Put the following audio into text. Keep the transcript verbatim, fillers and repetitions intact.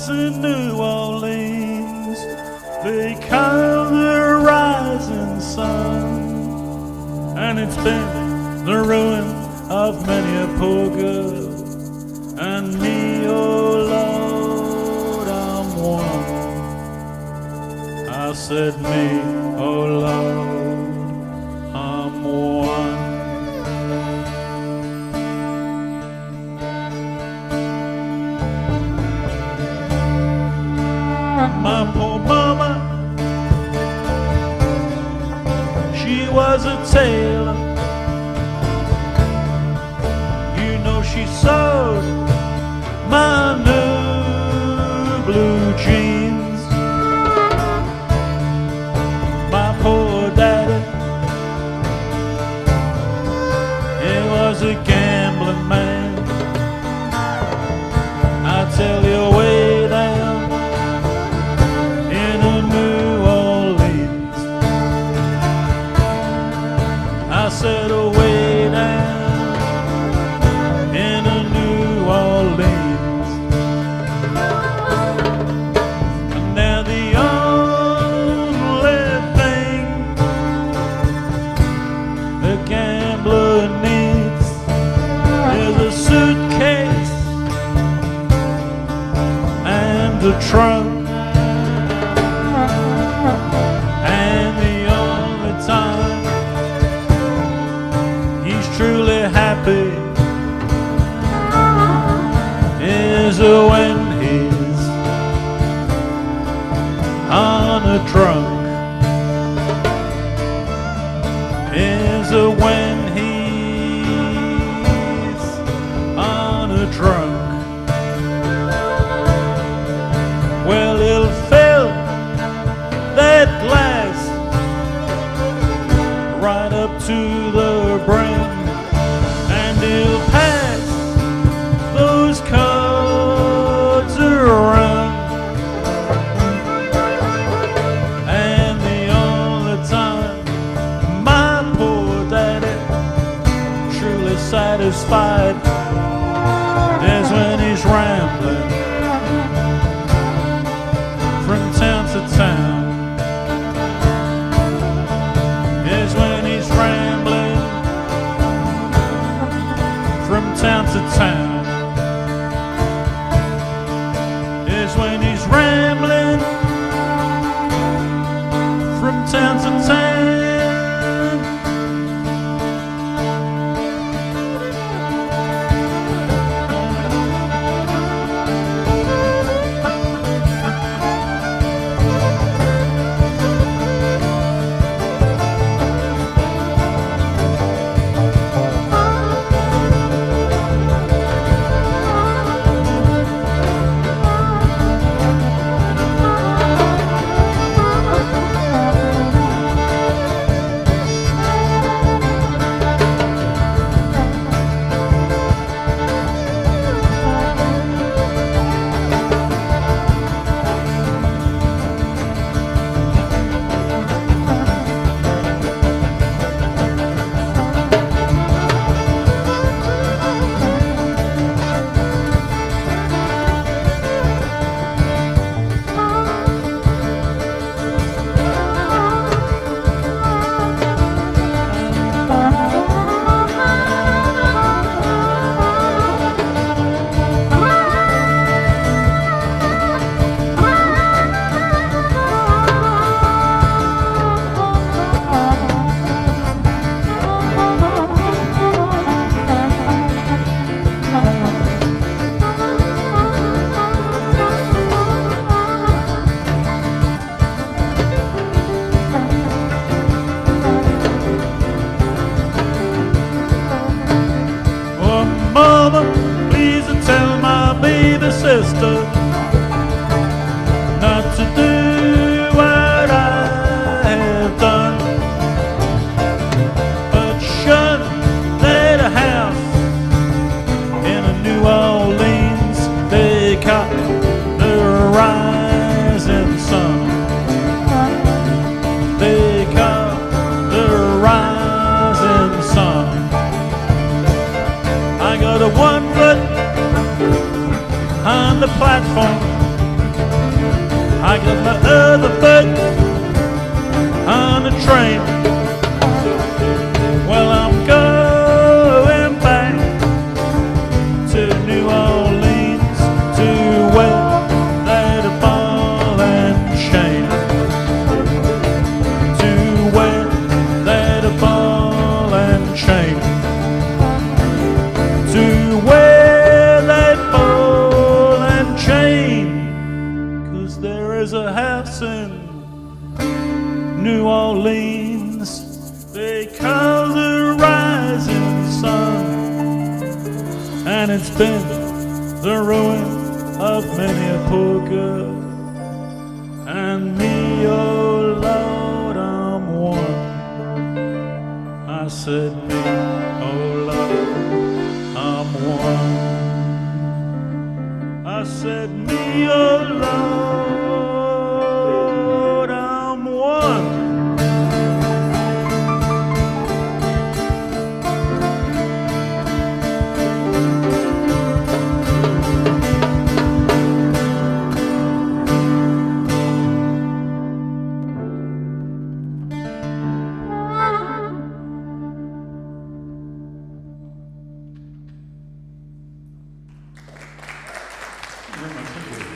lights in New Orleans become the rising sun, and it's been the ruin of many a poor girl. And me, oh Lord, I'm one. I said me, oh Lord, I'm one. My poor mama, she was a tailor. You know she sewed my new blue jeans. My poor daddy, he was a gambling man. I tell you, way down in New Orleans, I said away down in New Orleans. And now the only thing the gambler needs is a suitcase and a trunk. And the only time he's truly happy is when he's on a drunk. Is when he's on a drunk. Well, he'll fill that glass right up to the brim, and he'll pass those cards around. And the only time my poor daddy truly satisfied is when he's rambling from town to town. Is when he's rambling from town to town. Is when he's rambling from town to town. got my other foot on the train. Well, I'm going back to New Orleans to wear that ball and chain. To wear that ball and chain. To wear that ball and chain. 'Cause there is a house in New Orleans they call the rising sun, and it's been the ruin of many a poor girl. And me, oh Lord, I'm one. I said me, oh Lord, I'm one. I said me, oh Lord, I'm one. Very much, thank you.